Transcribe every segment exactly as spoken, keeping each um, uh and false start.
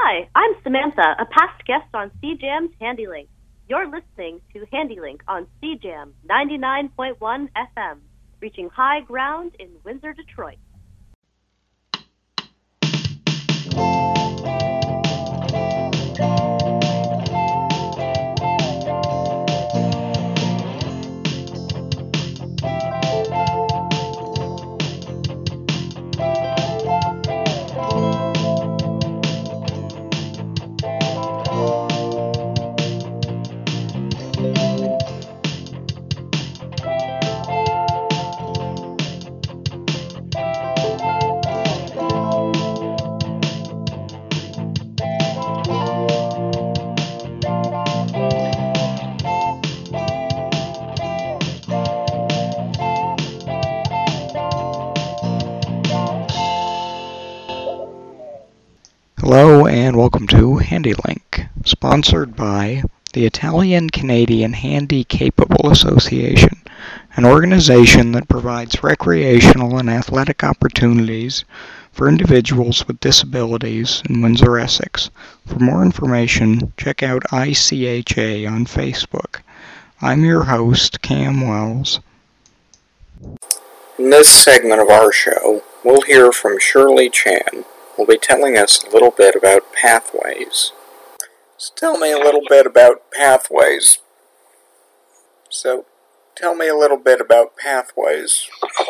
Hi, I'm Samantha, a past guest on C Jam's HandyLink. You're listening to HandyLink on C Jam ninety-nine point one F M, reaching high ground in Windsor, Detroit. Hello and welcome to HandyLink, sponsored by the Italian-Canadian Handy Capable Association, an organization that provides recreational and athletic opportunities for individuals with disabilities in Windsor, Essex. For more information, check out I C H A on Facebook. I'm your host, Cam Wells. In this segment of our show, we'll hear from Shirley Chan, will be telling us a little bit about pathways. So tell me a little bit about pathways. So tell me a little bit about pathways.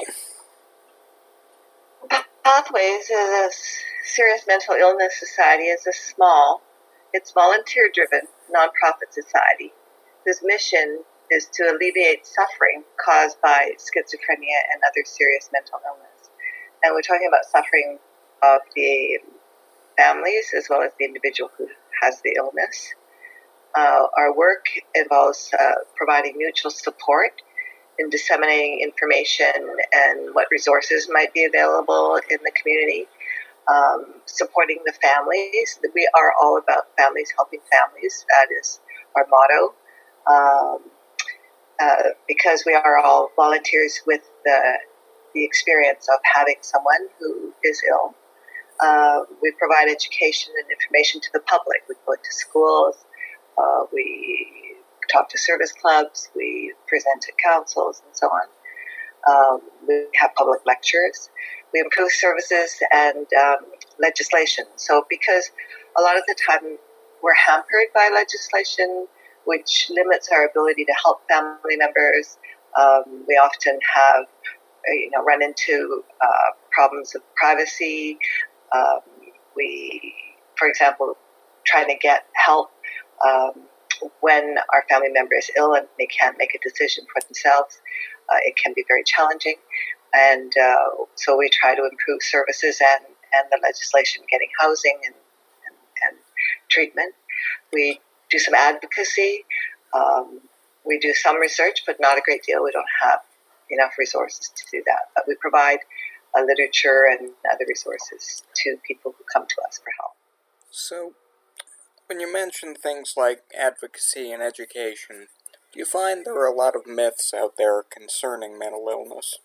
Pathways is a serious mental illness society. It's a small, it's volunteer-driven nonprofit society whose mission is to alleviate suffering caused by schizophrenia and other serious mental illness. And we're talking about suffering of the families as well as the individual who has the illness. Uh, our work involves uh, providing mutual support in disseminating information and what resources might be available in the community, um, supporting the families. We are all about families helping families. That is our motto. Um, uh, because we are all volunteers with the, the experience of having someone who is ill. Uh, we provide education and information to the public. We go into schools, uh, we talk to service clubs, we present at councils, and so on. Um, we have public lectures. We improve services and um, legislation. So because a lot of the time we're hampered by legislation, which limits our ability to help family members, um, we often have, you know, run into uh, problems of privacy. Um, we, for example, trying to get help um, when our family member is ill and they can't make a decision for themselves. Uh, it can be very challenging. And uh, so we try to improve services and, and the legislation getting housing and, and, and treatment. We do some advocacy. Um, we do some research, but not a great deal. We don't have enough resources to do that. But we provide uh, literature and other resources to people who come to us for help. So, when you mention things like advocacy and education, do you find there are a lot of myths out there concerning mental illness?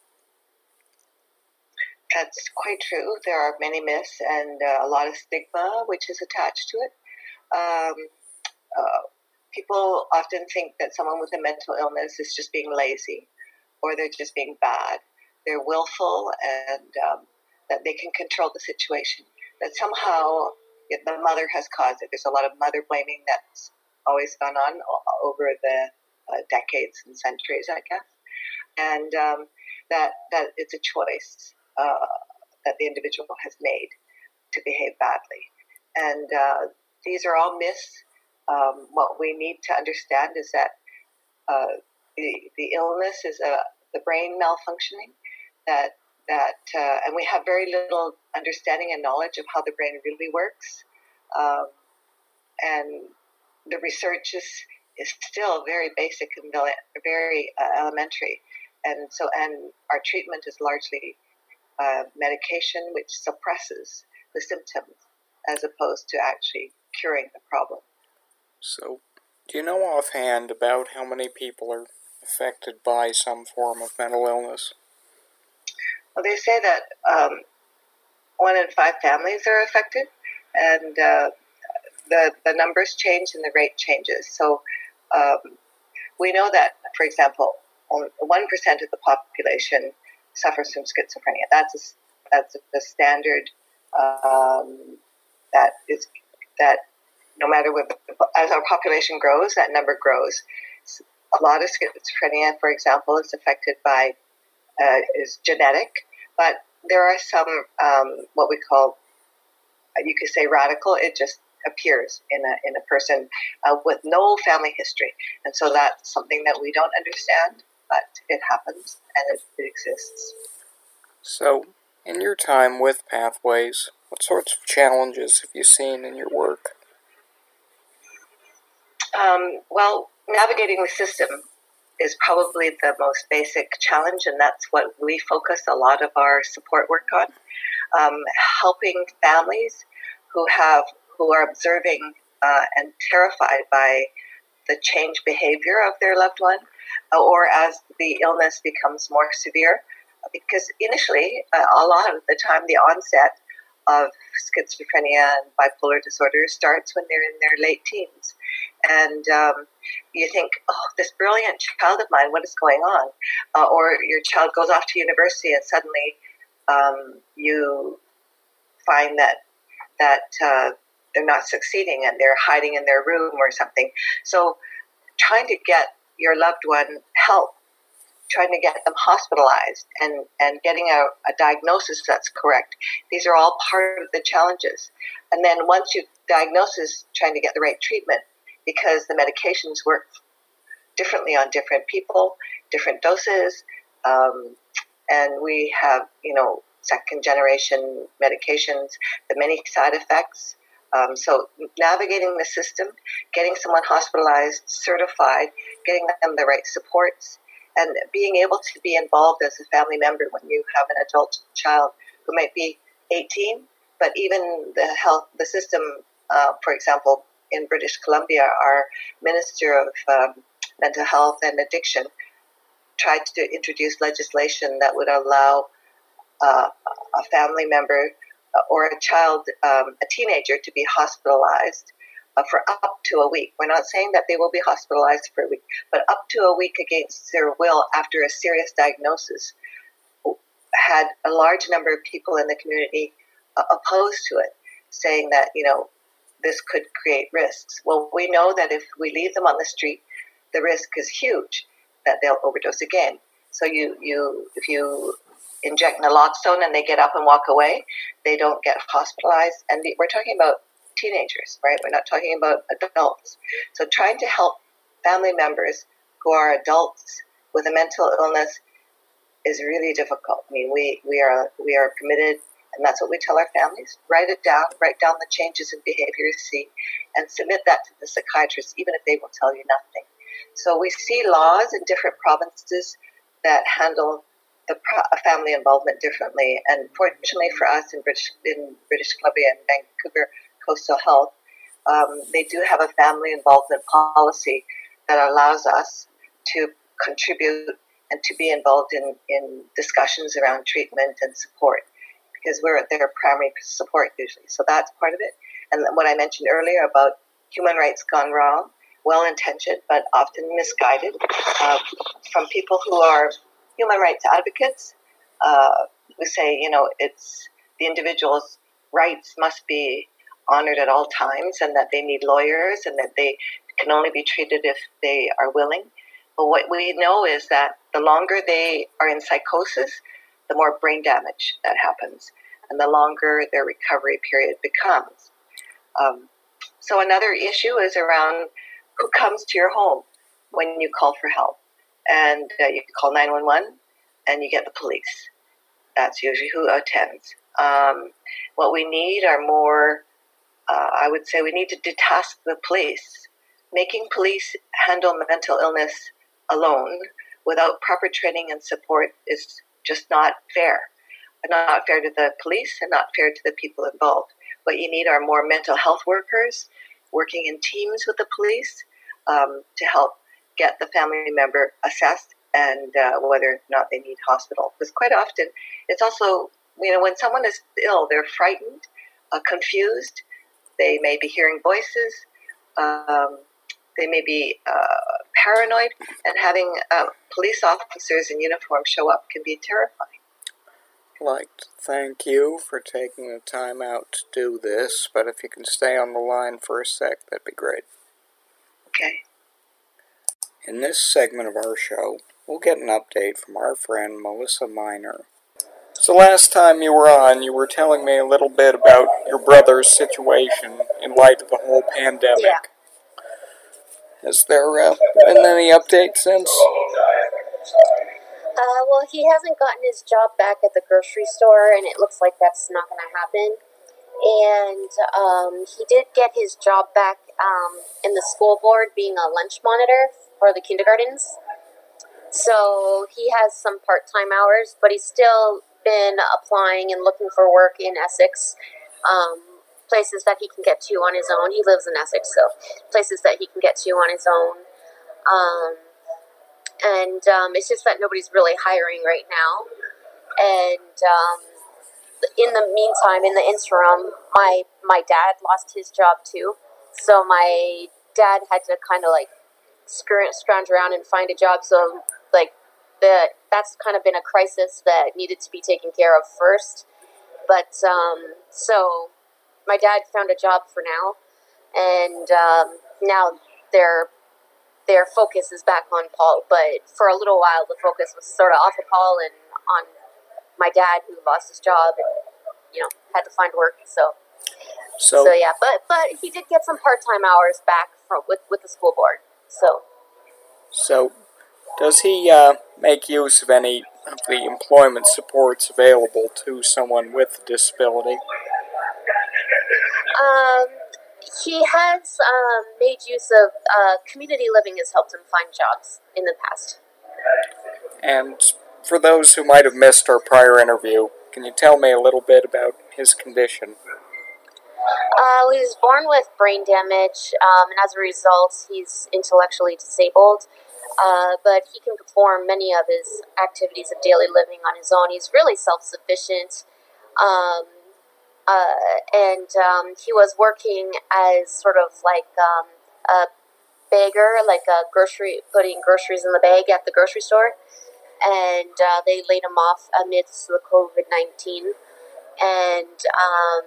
That's quite true. There are many myths and uh, a lot of stigma which is attached to it. Um, uh, people often think that someone with a mental illness is just being lazy or they're just being bad. They're willful and um, that they can control the situation. That somehow the mother has caused it. There's a lot of mother blaming that's always gone on over the uh, decades and centuries, I guess. And um, that, that it's a choice uh, that the individual has made to behave badly. And uh, these are all myths. Um, what we need to understand is that uh, the, the illness is a, the brain malfunctioning, that that uh, and we have very little understanding and knowledge of how the brain really works, um, and the research is is still very basic and very uh, elementary, and so and our treatment is largely uh, medication which suppresses the symptoms as opposed to actually curing the problem. So, do you know offhand about how many people are affected by some form of mental illness? Well, they say that um, one in five families are affected, and uh, the, the numbers change and the rate changes. So um, we know that, for example, only one percent of the population suffers from schizophrenia. That's a, that's the standard um, that is that no matter what, as our population grows, that number grows. A lot of schizophrenia, for example, is affected by uh, is genetic, but there are some um, what we call, you could say, radical. It just appears in a in a person uh, with no family history, and so that's something that we don't understand, but it happens and it, it exists. So, in your time with Pathways, what sorts of challenges have you seen in your work? Um, well, navigating the system is probably the most basic challenge, and that's what we focus a lot of our support work on. Um, helping families who have who are observing uh, and terrified by the changed behavior of their loved one, uh, or as the illness becomes more severe. Because initially, uh, a lot of the time, the onset of schizophrenia and bipolar disorder starts when they're in their late teens. And um, you think, oh, this brilliant child of mine, what is going on? Uh, or your child goes off to university and suddenly um, you find that that uh, they're not succeeding and they're hiding in their room or something. So trying to get your loved one help, trying to get them hospitalized and, and getting a, a diagnosis that's correct. These are all part of the challenges. And then once you diagnose, trying to get the right treatment, because the medications work differently on different people, different doses, um, and we have, you know, second generation medications, the many side effects. Um, so navigating the system, getting someone hospitalized, certified, getting them the right supports, and being able to be involved as a family member when you have an adult child who might be eighteen, but even the health, the system, uh, for example, in British Columbia, our Minister of um, Mental Health and Addiction tried to introduce legislation that would allow uh, a family member or a child, um, a teenager, to be hospitalized uh, for up to a week. We're not saying that they will be hospitalized for a week, but up to a week against their will after a serious diagnosis. Had a large number of people in the community uh, opposed to it, saying that, you know, this could create risks. Well, we know that if we leave them on the street, the risk is huge that they'll overdose again. So you, you if you inject naloxone and they get up and walk away, they don't get hospitalized. And we're talking about teenagers, right? We're not talking about adults. So trying to help family members who are adults with a mental illness is really difficult. I mean, we, we are we are committed, and that's what we tell our families. Write it down, write down the changes in behavior you see, and submit that to the psychiatrist, even if they will tell you nothing. So we see laws in different provinces that handle the pro- family involvement differently. And fortunately for us in British, in British Columbia and Vancouver Coastal Health, um, they do have a family involvement policy that allows us to contribute and to be involved in, in discussions around treatment and support, because we're their primary support usually. So that's part of it. And what I mentioned earlier about human rights gone wrong, well-intentioned but often misguided, uh, from people who are human rights advocates, uh, who say, you know, it's the individual's rights must be honored at all times, and that they need lawyers, and that they can only be treated if they are willing. But what we know is that the longer they are in psychosis, the more brain damage that happens, and the longer their recovery period becomes. Um, so another issue is around who comes to your home when you call for help. And uh, you can call nine one one and you get the police. That's usually who attends. Um, what we need are more, uh, I would say we need to detask the police. Making police handle mental illness alone without proper training and support is just not fair. Not fair to the police and not fair to the people involved. What you need are more mental health workers working in teams with the police um, to help get the family member assessed and uh, whether or not they need hospital. Because quite often, it's also, you know, when someone is ill, they're frightened, uh, confused, They may be hearing voices. Um, they may be uh, paranoid, and having uh, police officers in uniform show up can be terrifying. I'd like to thank you for taking the time out to do this, but if you can stay on the line for a sec, that'd be great. Okay. In this segment of our show, we'll get an update from our friend Melissa Miner. So last time you were on, you were telling me a little bit about your brother's situation in light of the whole pandemic. Yeah. Has there uh, been any updates since? Uh, well, he hasn't gotten his job back at the grocery store, and it looks like that's not going to happen. And um, he did get his job back um, in the school board being a lunch monitor for the kindergartens. So he has some part-time hours, but he's still been applying and looking for work in Essex, um, places that he can get to on his own. He lives in Essex, so places that he can get to on his own. Um, and um, it's just that nobody's really hiring right now. And um, in the meantime, in the interim, my my dad lost his job too. So my dad had to kind of like scrounge, scrounge around and find a job. So like the that's kind of been a crisis that needed to be taken care of first. But um, so my dad found a job for now, and um, now their their focus is back on Paul. But for a little while, the focus was sort of off of Paul and on my dad, who lost his job and, you know, had to find work. So, So, so yeah, but but he did get some part-time hours back from with, with the school board. So, so does he uh, make use of any of the employment supports available to someone with a disability? um, he has um, made use of uh, community living has helped him find jobs in the past. And for those who might have missed our prior interview, can you tell me a little bit about his condition? Uh, he was born with brain damage, um, and as a result, he's intellectually disabled. Uh, but he can perform many of his activities of daily living on his own. He's really self-sufficient. Um, uh, and um, he was working as sort of like um, a bagger, like a grocery, putting groceries in the bag at the grocery store. And uh, they laid him off amidst the COVID nineteen. And, um,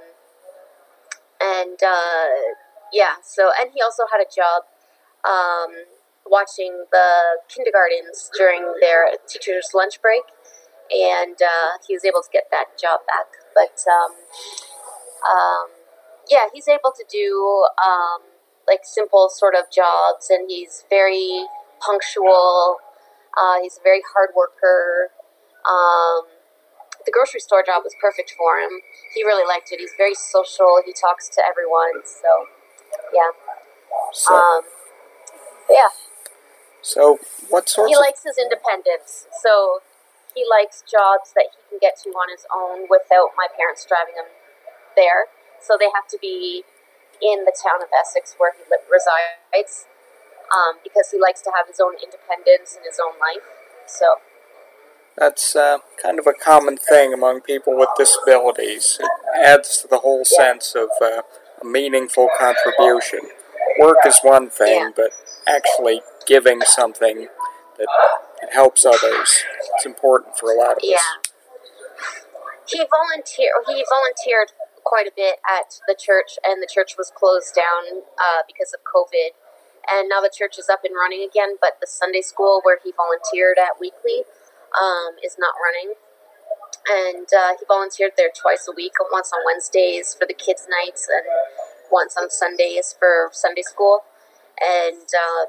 and uh, yeah, so, and he also had a job um, watching the kindergartens during their teacher's lunch break. And uh, he was able to get that job back. But, um, um, yeah, he's able to do, um, like, simple sort of jobs, and he's very punctual. Uh, he's a very hard worker. Um, the grocery store job was perfect for him. He really liked it. He's very social. He talks to everyone. So, yeah. So, Um, yeah. so what sorts He of... likes his independence. So he likes jobs that he can get to on his own without my parents driving him there. So they have to be in the town of Essex where he li- resides. Um, because he likes to have his own independence in his own life. So That's uh, kind of a common thing among people with disabilities. It adds to the whole Yeah. sense of uh, a meaningful contribution. Work is one thing, Yeah. but actually giving something that it helps others, it's important for a lot of yeah, us. he volunteer. He volunteered quite a bit at the church, and the church was closed down uh, because of COVID. And now the church is up and running again, but the Sunday school where he volunteered at weekly um, is not running. And uh, he volunteered there twice a week, once on Wednesdays for the kids' nights and once on Sundays for Sunday school. And um,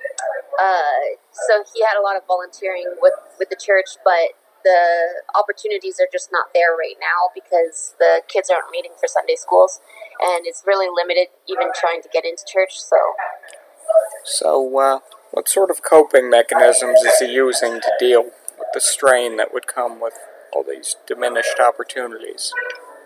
uh, so he had a lot of volunteering with, with the church, but the opportunities are just not there right now because the kids aren't meeting for Sunday schools. And it's really limited even trying to get into church, so... So, uh, what sort of coping mechanisms is he using to deal with the strain that would come with all these diminished opportunities?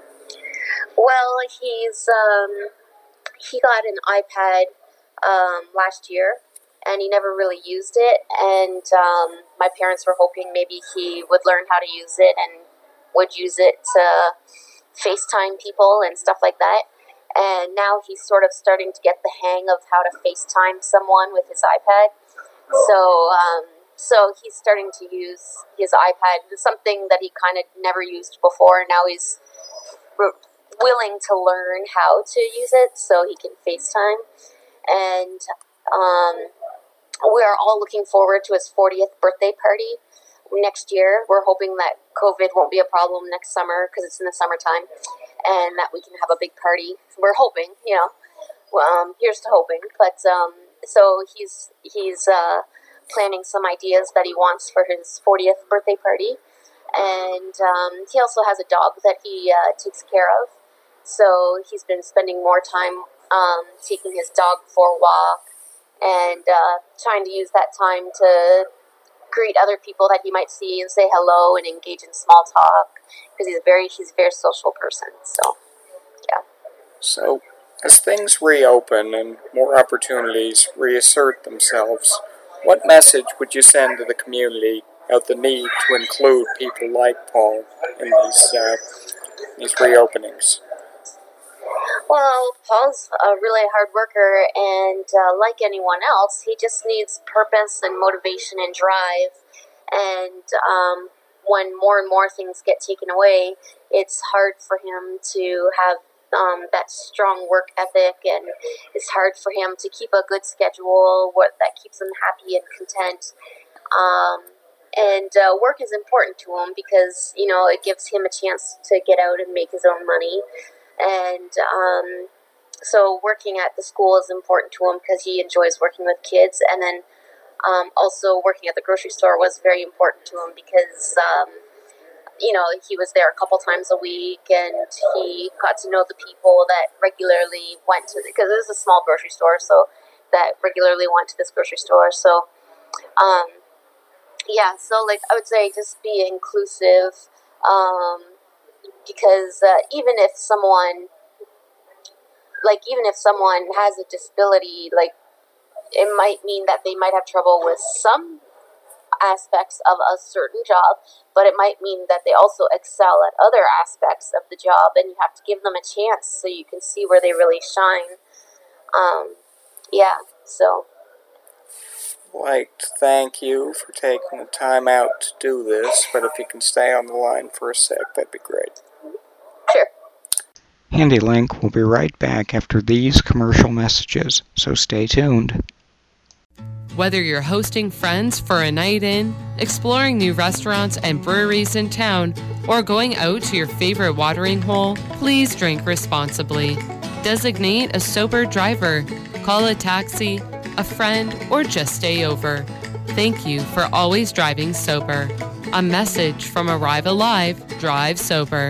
Well, he's um, he got an iPad um, last year, and he never really used it. And um, my parents were hoping maybe he would learn how to use it and would use it to FaceTime people and stuff like that. and now he's sort of starting to get the hang of how to FaceTime someone with his iPad. So, um, so he's starting to use his iPad. It's something that he kind of never used before. Now he's r- willing to learn how to use it so he can FaceTime. And um, we are all looking forward to his fortieth birthday party next year. We're hoping that COVID won't be a problem next summer because it's in the summertime, and that we can have a big party. We're hoping, you know. Um, here's to hoping. But um, so he's he's uh, planning some ideas that he wants for his fortieth birthday party, and um, he also has a dog that he uh, takes care of. So he's been spending more time um, taking his dog for a walk and uh, trying to use that time to greet other people that he might see and say hello and engage in small talk, because he's a very he's a very social person. So, yeah. So, as things reopen and more opportunities reassert themselves, what message would you send to the community about the need to include people like Paul in these uh, these reopenings? Well, Paul's a really hard worker, and uh, like anyone else, he just needs purpose and motivation and drive. And um, when more and more things get taken away, it's hard for him to have um, that strong work ethic, and it's hard for him to keep a good schedule what, that keeps him happy and content. Um, and uh, work is important to him because, you know, it gives him a chance to get out and make his own money. And um, so working at the school is important to him because he enjoys working with kids. And then um, also working at the grocery store was very important to him because, um, you know, he was there a couple times a week, and he got to know the people that regularly went to, because it was a small grocery store, so that regularly went to this grocery store. So, um, yeah, so like I would say just be inclusive. Um, Because uh, even if someone, like even if someone has a disability, like it might mean that they might have trouble with some aspects of a certain job, but it might mean that they also excel at other aspects of the job, and you have to give them a chance so you can see where they really shine. Um, yeah, so. I'd like to thank you for taking the time out to do this, but if you can stay on the line for a sec, that'd be great. Sure. HandyLink will be right back after these commercial messages, so stay tuned. Whether you're hosting friends for a night in, exploring new restaurants and breweries in town, or going out to your favorite watering hole, please drink responsibly. Designate a sober driver. Call a taxi, a friend, or just stay over. Thank you for always driving sober. A message from Arrive Alive, Drive Sober.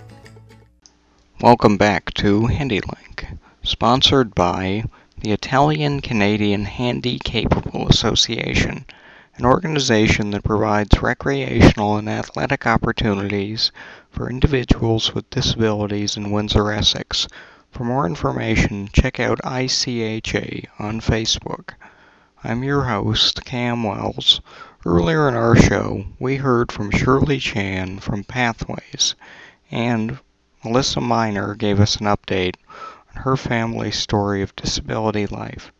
Welcome back to HandyLink, sponsored by the Italian-Canadian Handy-Capable Association, an organization that provides recreational and athletic opportunities for individuals with disabilities in Windsor-Essex. For more information, check out I C H A on Facebook. I'm your host, Cam Wells. Earlier in our show, we heard from Shirley Chan from Pathways, and Melissa Miner gave us an update on her family's story of disability life.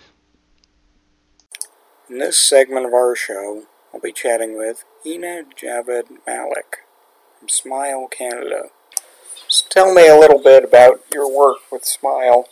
In this segment of our show, I'll be chatting with Ina Javed Malik from Smile Canada. So tell me a little bit about your work with Smile.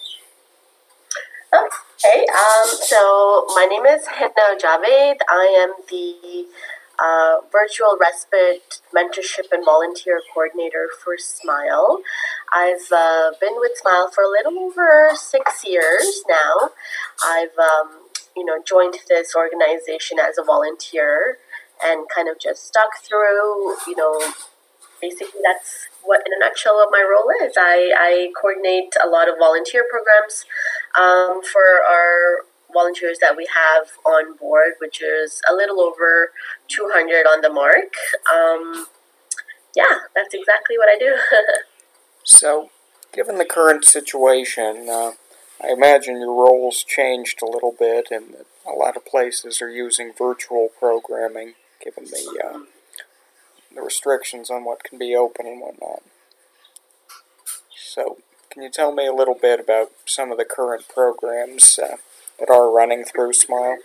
Okay, um, so my name is Hina Javed. I am the uh, Virtual Respite Mentorship and Volunteer Coordinator for Smile. I've uh, been with Smile for a little over six years now. I've, um, you know, joined this organization as a volunteer and kind of just stuck through, you know, basically that's what, in a nutshell, what my role is. I, I coordinate a lot of volunteer programs um, for our volunteers that we have on board, which is a little over two hundred on the mark. Um, yeah, that's exactly what I do. So, given the current situation, uh, I imagine your role's changed a little bit, and that a lot of places are using virtual programming, given the uh, the restrictions on what can be open and whatnot. So, can you tell me a little bit about some of the current programs uh, that are running through SMILE?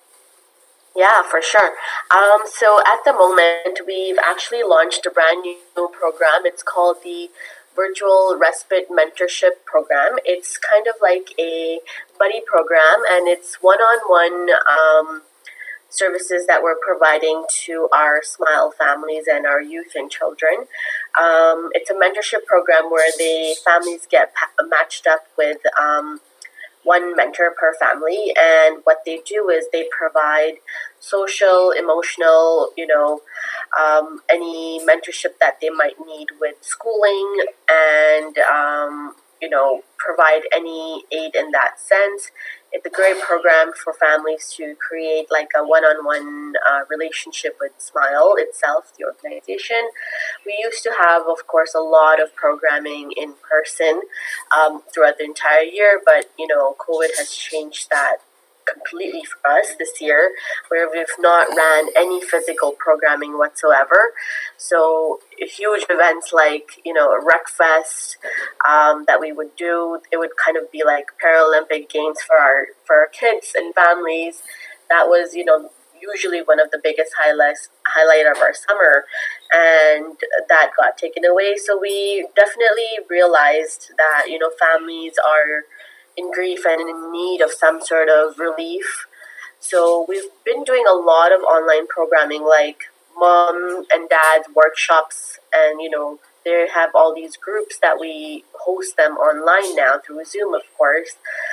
Yeah, for sure. Um, so at the moment, we've actually launched a brand new program. It's called the Virtual Respite Mentorship Program. It's kind of like a buddy program, and it's one-on-one um, services that we're providing to our SMILE families and our youth and children. Um, it's a mentorship program where the families get pa- matched up with um, one mentor per family, and what they do is they provide social, emotional, you know, um, any mentorship that they might need with schooling, and um, you know, provide any aid in that sense. It's a great program for families to create like a one-on-one uh, relationship with SMILE itself, the organization. We used to have, of course, a lot of programming in person um, throughout the entire year, but, you know, COVID has changed that completely for us this year, where we've not ran any physical programming whatsoever. So huge events like, you know, a Rec Fest um, that we would do, it would kind of be like Paralympic Games for our for our kids and families. That was, you know, usually one of the biggest highlights highlight of our summer, and that got taken away. So we definitely realized that, you know, families are in grief and in need of some sort of relief. So we've been doing a lot of online programming, like mom and dad workshops, and, you know, they have all these groups that we host them online now through Zoom, of course.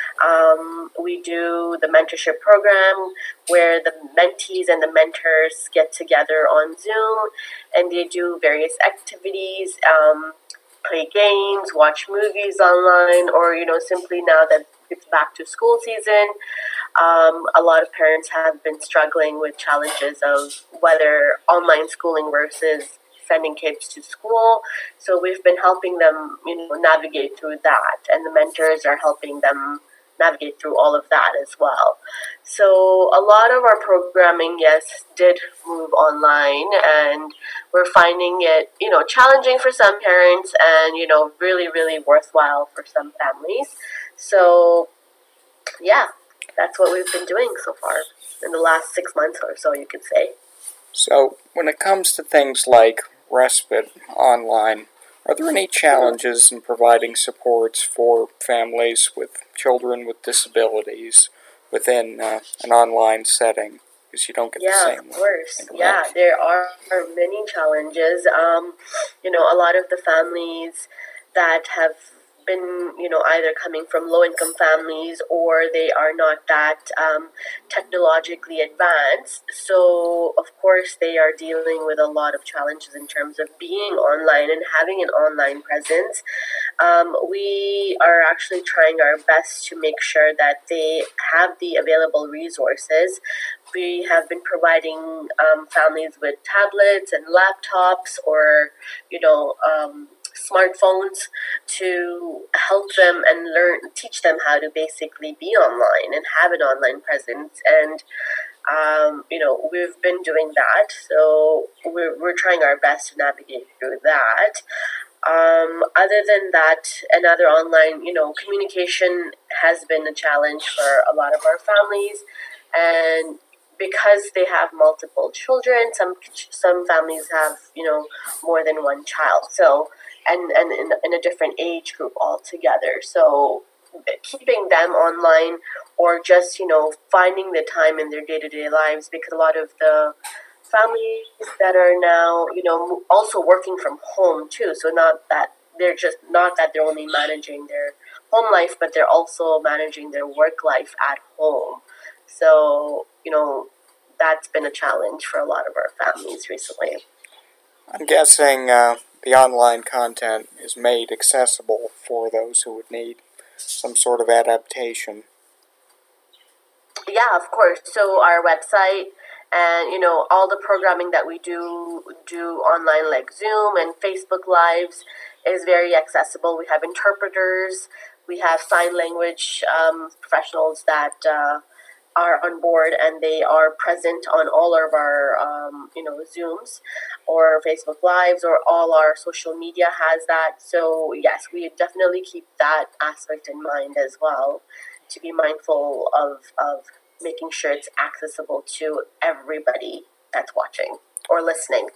Um, we do the mentorship program where the mentees and the mentors get together on Zoom, and they do various activities, um, play games, watch movies online, or, you know, simply now that it's back to school season, um, a lot of parents have been struggling with challenges of whether online schooling versus sending kids to school. So we've been helping them, you know, navigate through that, and the mentors are helping them navigate through all of that as well. So a lot of our programming, yes, did move online, and we're finding it, you know, challenging for some parents and, you know, really, really worthwhile for some families. So, yeah, that's what we've been doing so far in the last six months or so, you could say. So, when it comes to things like respite online, are there any challenges in providing supports for families with children with disabilities within uh, an online setting? Because you don't get yeah, the same. Yeah, of course. Yeah, there are, are many challenges. Um, you know, a lot of the families that have been, you know, either coming from low-income families or they are not that um, technologically advanced. So, of course, they are dealing with a lot of challenges in terms of being online and having an online presence. Um, we are actually trying our best to make sure that they have the available resources. We have been providing um, families with tablets and laptops, or, you know, um, smartphones to help them and learn, teach them how to basically be online and have an online presence. And, um, you know, we've been doing that. So we're, we're trying our best to navigate through that. Um, other than that, another online, you know, communication has been a challenge for a lot of our families. And because they have multiple children, some some families have, you know, more than one child. So, and, and in, in a different age group altogether. So keeping them online, or just, you know, finding the time in their day-to-day lives, because a lot of the families that are now, you know, also working from home too. So not that they're just, not that they're only managing their home life, but they're also managing their work life at home. So, you know, that's been a challenge for a lot of our families recently. I'm guessing uh, the online content is made accessible for those who would need some sort of adaptation. Yeah, of course. So our website and, you know, all the programming that we do do online, like Zoom and Facebook Lives, is very accessible. We have interpreters. We have sign language um, professionals that uh, are on board and they are present on all of our, um, you know, Zooms or Facebook Lives, or all our social media has that. So yes, we definitely keep that aspect in mind as well, to be mindful of, of making sure it's accessible to everybody that's watching or listening.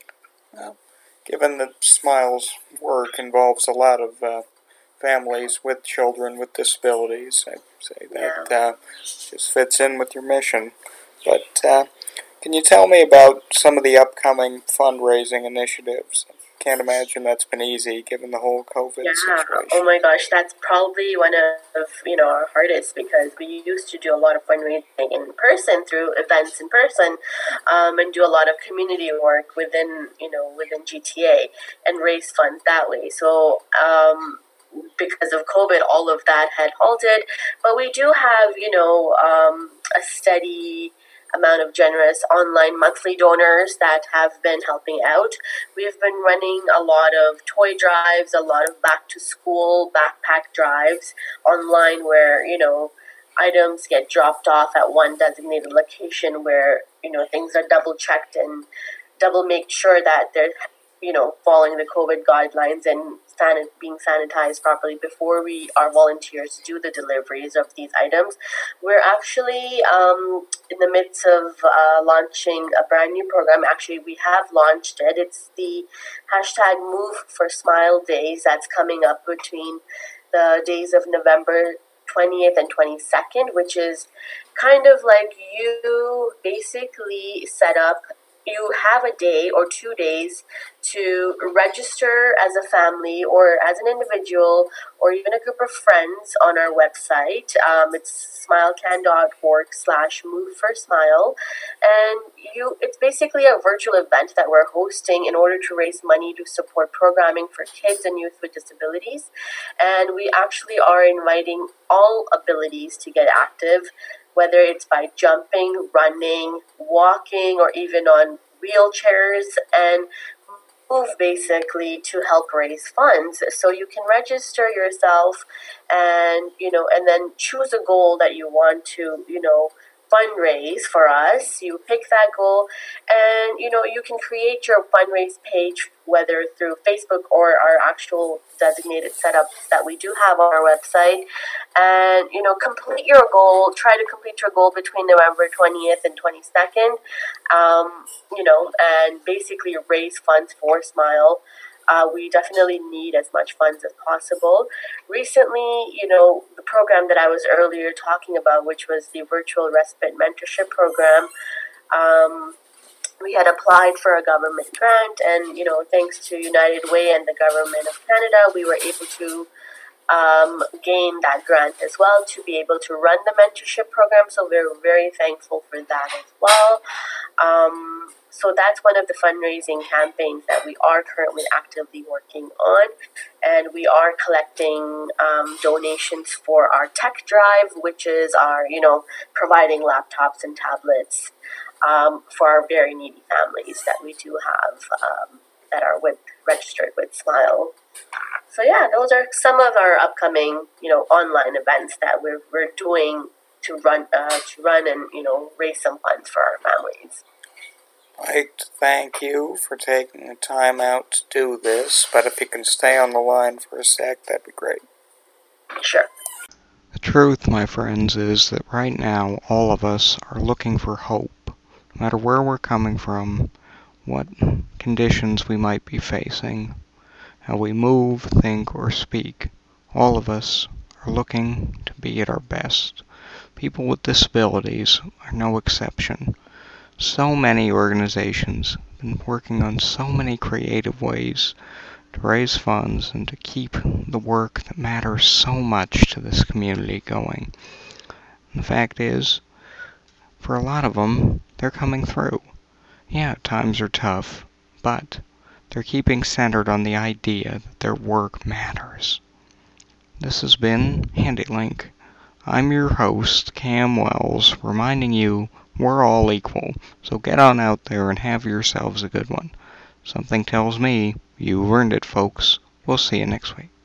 Well, given that Smile's work involves a lot of uh, families with children with disabilities, I'd say that Yeah. uh, just fits in with your mission. But uh, can you tell me about some of the upcoming fundraising initiatives? Can't imagine that's been easy given the whole COVID Yeah. situation. Oh my gosh, that's probably one of, you know, our hardest, because we used to do a lot of fundraising in person through events in person, um, and do a lot of community work within, you know, within G T A and raise funds that way. So, um, because of COVID, all of that had halted, but we do have, you know, um, a steady amount of generous online monthly donors that have been helping out. We've been running a lot of toy drives, a lot of back to school backpack drives online, where, you know, items get dropped off at one designated location where, you know, things are double checked and double make sure that they're, you know, following the COVID guidelines and sanit- being sanitized properly before we, our volunteers, do the deliveries of these items. We're actually um, in the midst of uh, launching a brand new program. Actually, we have launched it. It's the hashtag Move for Smile Days that's coming up between the days of November twentieth and twenty-second, which is kind of like you basically set up, you have a day or two days to register as a family or as an individual or even a group of friends on our website. Um, it's smilecan.org slash move for smile. And you, it's basically a virtual event that we're hosting in order to raise money to support programming for kids and youth with disabilities. And we actually are inviting all abilities to get active, whether it's by jumping, running, walking, or even on wheelchairs, and move basically to help raise funds. So you can register yourself and, you know, and then choose a goal that you want to, you know, fundraise for us. You pick that goal and, you know, you can create your fundraise page, whether through Facebook or our actual designated setups that we do have on our website, and, you know, complete your goal. Try to complete your goal between November twentieth and twenty-second, um, you know, and basically raise funds for Smile. Uh, we definitely need as much funds as possible. Recently, you know, the program that I was earlier talking about, which was the Virtual Respite Mentorship Program, um, we had applied for a government grant, and, you know, thanks to United Way and the Government of Canada, we were able to um, gain that grant as well to be able to run the mentorship program. So we're very thankful for that as well. Um, So that's one of the fundraising campaigns that we are currently actively working on. And we are collecting um, donations for our tech drive, which is our, you know, providing laptops and tablets um, for our very needy families that we do have um, that are with registered with Smile. So yeah, those are some of our upcoming, you know, online events that we're we're doing to run uh, to run and, you know, raise some funds for our families. I'd like to thank you for taking the time out to do this, but if you can stay on the line for a sec, that'd be great. Sure. The truth, my friends, is that right now all of us are looking for hope. No matter where we're coming from, what conditions we might be facing, how we move, think, or speak, all of us are looking to be at our best. People with disabilities are no exception. So many organizations have been working on so many creative ways to raise funds and to keep the work that matters so much to this community going. And the fact is, for a lot of them, they're coming through. Yeah, times are tough, but they're keeping centered on the idea that their work matters. This has been HandyLink. I'm your host, Cam Wells, reminding you we're all equal, so get on out there and have yourselves a good one. Something tells me you've earned it, folks. We'll see you next week.